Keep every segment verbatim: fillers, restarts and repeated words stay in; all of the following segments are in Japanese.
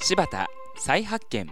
柴田再発見。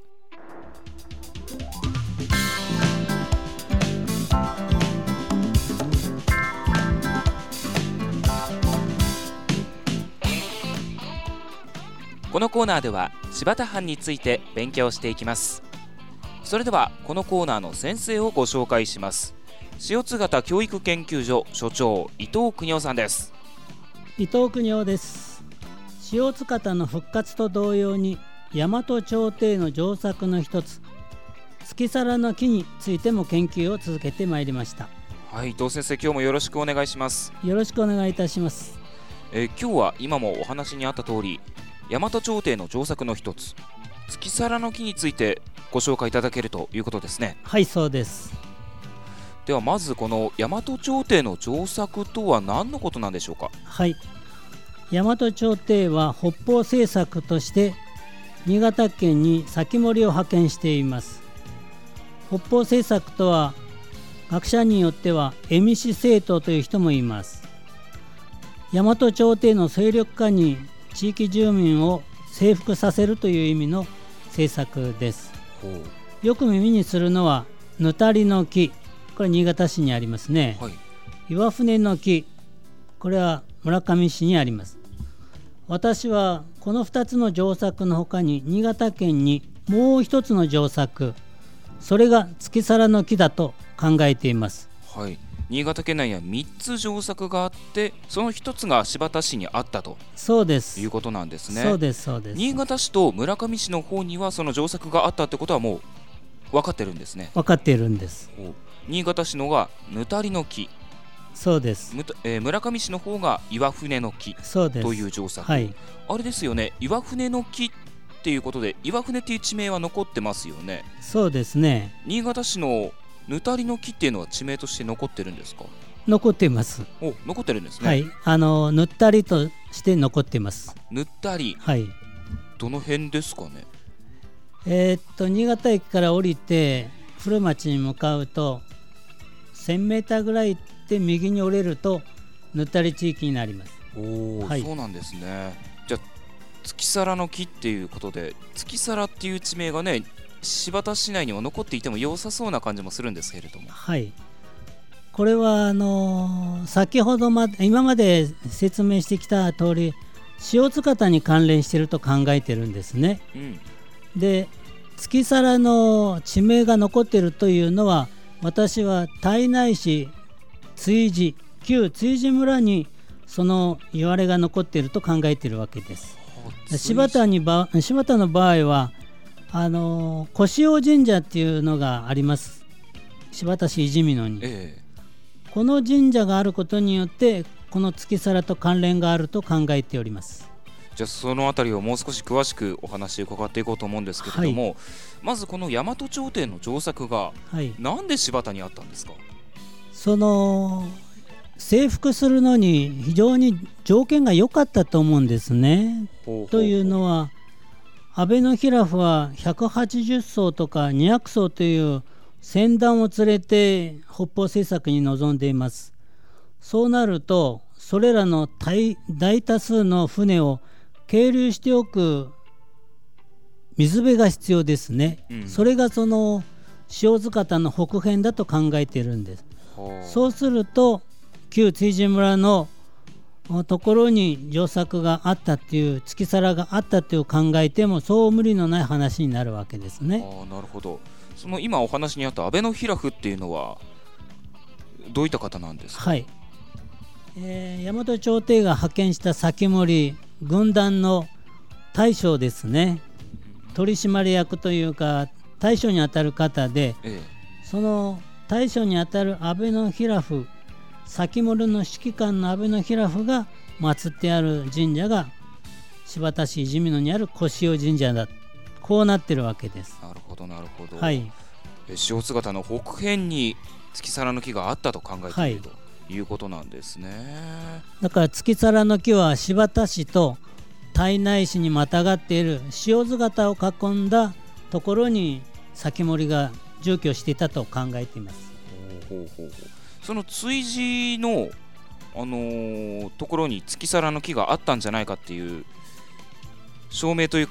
このコーナーでは柴田藩について勉強していきます。それではこのコーナーの先生をご紹介します。塩津潟教育研究所所長、伊藤邦夫さんです。 伊藤邦夫です。塩津潟の復活と同様に大和朝廷の上作の一つ、月皿の木についても研究を続けてまいりました。 はい、伊藤先生、今日もよろしくお願いします。 よろしくお願いいたします。 えー、今日は今もお話にあった通り、大和朝廷の上作の一つ、月皿の木についてご紹介いただけるということですね。 はい、そうです。 ではまずこの大和朝廷の上作とは何のことなんでしょうか。 はい、大和朝廷は北方政策として新潟県に先盛を派遣しています。北方政策とは学者によっては蝦夷政党という人もいます。大和朝廷の勢力下に地域住民を征服させるという意味の政策です。よく耳にするのはぬたりの木、これ新潟市にありますね。はい、岩船の木、これは村上市にあります。私はこのふたつの上作の他に新潟県にもう一つの上作、それが月皿の木だと考えています。 はい、新潟県内にはみっつ上作があって、そのひとつが新発田市にあったとそうですいうことなんですね。 そうですそうです。 新潟市と村上市の方にはその上作があったってことはもう分かってるんですね。 分かっているんです。 新潟市のがぬたりの木、 そうです。 えー、村上市の方が岩船の木という上作。はい、あれですよね、岩船の木っていうことで岩船っていう地名は残ってますよね。 そうですね。 新潟市のぬたりの木っていうのは地名として残ってるんですか。 残っています。 お、残ってるんですね。 はい、あのぬったりとして残っています。 ぬったり、 はい、 どの辺ですかね。 えー、っと新潟駅から降りて古町に向かうとせんメーターぐらい行って右に折れるとぬったり地域になります。 お、はい、そうなんですね。じゃあ月皿の木っていうことで、月皿っていう地名がね、新発田市内には残っていても良さそうな感じもするんですけれども。 はい、これはあのー、先ほどまで今まで説明してきた通り塩津潟に関連していると考えてるんですね。うん、で月皿の地名が残っているというのは、私は胎内市築地旧築地村にその言われが残っていると考えているわけです。柴田にば柴田の場合はあの小塩神社っていうのがあります。新発田市泉野に、ええ、この神社があることによってこの月皿と関連があると考えております。 じゃあそのあたりをもう少し詳しくお話を伺っていこうと思うんですけれども、はい、まずこの大和朝廷の上作が、はい、なんで新発田にあったんですか。 その征服するのに非常に条件が良かったと思うんですね。ほうほうほう。というのは阿部の平府はひゃくはちじゅっそうとかにひゃくそうという船団を連れて北方政策に臨んでいます。そうなるとそれらの 大, 大多数の船を係留しておく水辺が必要ですね。うん、それがその塩津潟の北辺だと考えているんです。そうすると旧築地村のところに上作があったっていう、月皿があったという考えてもそう無理のない話になるわけですね。 あ、なるほど。その今お話にあった阿部の平府っていうのはどういった方なんですか。 はい、えー、大和朝廷が派遣した先盛軍団の大将ですね。取締役というか大将にあたる方で、ええ、その大将にあたる阿部の平府、先盛の指揮官の阿部の平府が祀ってある神社が新発田市泉野にある小塩神社だ、こうなってるわけです。 なるほどなるほど。 はい、 塩津潟の北辺に月皿の木があったと考えている、はい、ということなんですね。 だから月皿の木は新発田市と胎内市にまたがっている塩津潟を囲んだところに先盛が住居していたと考えています。 ほうほうほうほう。その築地の、あのー、ところに月皿の木があったんじゃないかっていう証明というか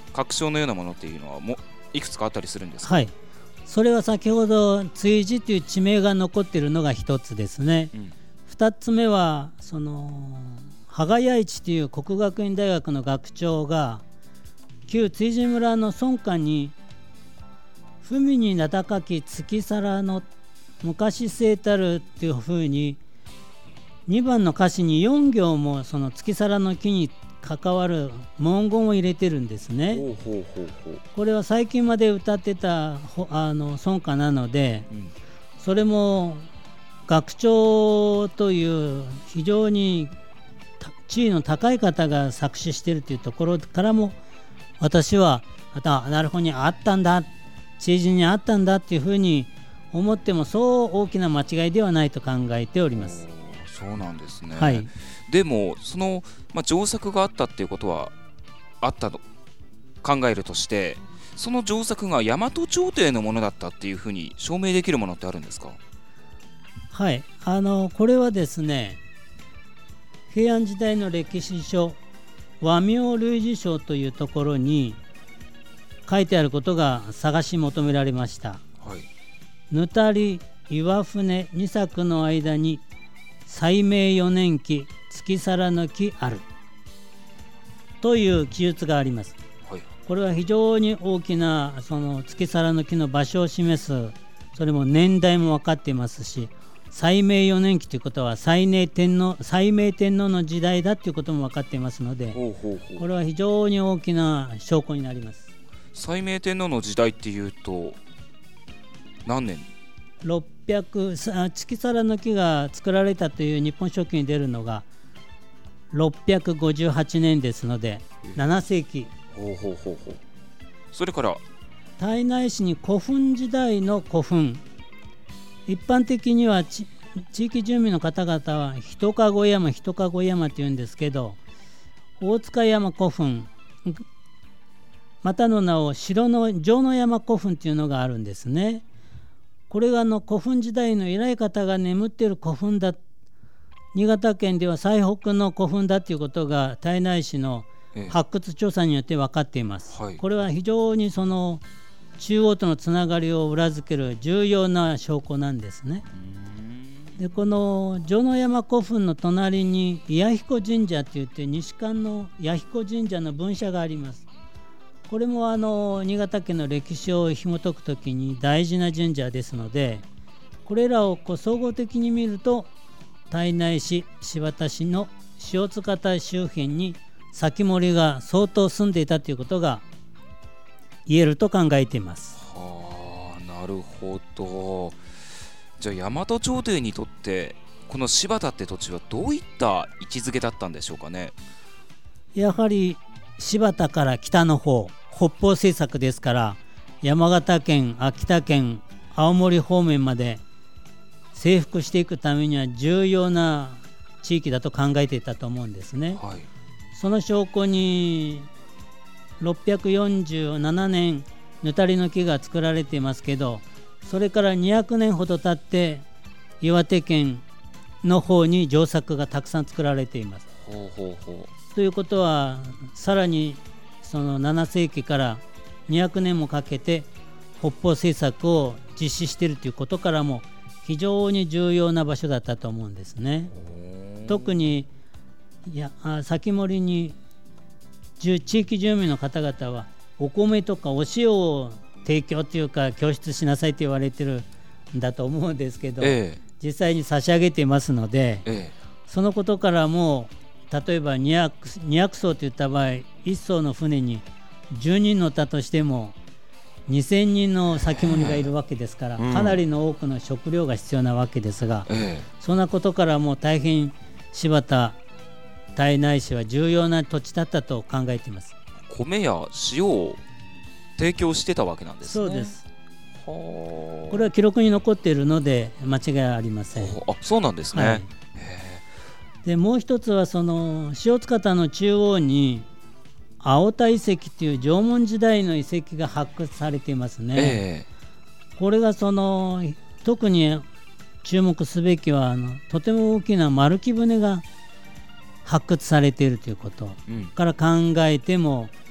確証のようなものっていうのはもいくつかあったりするんですか？ はい、それは先ほど築地という地名が残っているのが一つですね、うん、二つ目はその羽賀弥一という国学院大学の学長が旧築地村の村下に文に名高き月皿の昔生たるっていうふうににばんの歌詞によん行もその月皿の木に関わる文言を入れてるんですね。ほうほうほうほう。これは最近まで歌ってたあの村歌なので、うん、それも学長という非常に地位の高い方が作詞しているというところからも私はあなるほどにあったんだ、築地にあったんだっていうふうに思ってもそう大きな間違いではないと考えております。 そうなんですね、 はい、 でもその、まあ、上作があったっていうことはあったと考えるとして、その上作が大和朝廷のものだったっていうふうに証明できるものってあるんですか？ はい、あのこれはですね、平安時代の歴史書和名類似書というところに書いてあることが探し求められました。はい、ぬたり岩船にさくの間に西明よねん期月皿の木あるという記述があります。はい、これは非常に大きなその月皿の木の場所を示す、それも年代も分かっていますし、西明よねん期ということは西明天皇、西明天皇の時代だということも分かっていますので、ほうほうほう、これは非常に大きな証拠になります。 西明天皇の時代っていうと何年？ ろっぴゃく、月皿の木が作られたという日本書紀に出るのがろっぴゃくごじゅうはちねんですのでななせいき。 ほうほうほうほう。それから胎内市に古墳時代の古墳、一般的には地域住民の方々は一籠山一籠山というんですけど、大塚山古墳またの名を城の城の山古墳というのがあるんですね。これがあの古墳時代の偉い方が眠っている古墳だ、新潟県では最北の古墳だということが胎内市の発掘調査によって分かっています。はい、これは非常にその中央とのつながりを裏付ける重要な証拠なんですね。でこの城の山古墳の隣に弥彦神社といって西館の弥彦神社の分社があります。これもあの新潟県の歴史を紐解くときに大事な神社ですので、これらをこう総合的に見ると胎内市新発田市の塩塚田周辺に先森が相当住んでいたということが言えると考えています。 はあ、なるほど。じゃあ大和朝廷にとってこの新発田って土地はどういった位置づけだったんでしょうかね？ やはり新発田から北の方、北方政策ですから山形県、秋田県、青森方面まで征服していくためには重要な地域だと考えていたと思うんですね。はい、その証拠にろっぴゃくよんじゅうななねんぬたりの木が作られていますけど、それからにひゃくねんほど経って岩手県の方に上作がたくさん作られています。ほうほうほう。ということはさらにそのななせいきからにひゃくねんもかけて北方政策を実施しているということからも非常に重要な場所だったと思うんですね。特にいや先森に地域住民の方々はお米とかお塩を提供というか供出しなさいと言われてるんだと思うんですけど、ええ、実際に差し上げていますので、ええ、そのことからも例えばにひゃく、にひゃくそうといった場合いっそうの船にじゅうにん乗ったとしてもにせんにんの先森がいるわけですから、うん、かなりの多くの食料が必要なわけですが、ええ、そんなことからも大変新発田胎内市は重要な土地だったと考えています。 米や塩を提供してたわけなんですね。 そうです。はこれは記録に残っているので間違いありません。 あ、そうなんですね。はい、 でもう一つはその塩塚田の中央に青田遺跡という縄文時代の遺跡が発掘されていますね。えー、これがその特に注目すべきはあのとても大きな丸木舟が発掘されているということから考えても、うん、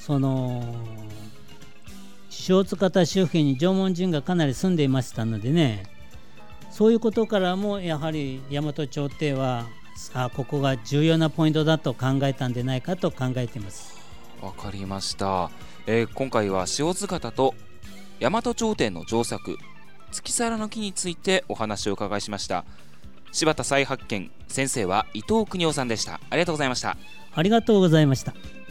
その塩塚田周辺に縄文人がかなり住んでいましたのでね、そういうことからもやはり大和朝廷はあここが重要なポイントだと考えたんでないかと考えています。 わかりました、えー、今回は塩塚田と大和朝廷の上作月皿の木についてお話を伺いしました。柴田再発見、先生は伊藤邦夫さんでした。ありがとうございました。 ありがとうございました。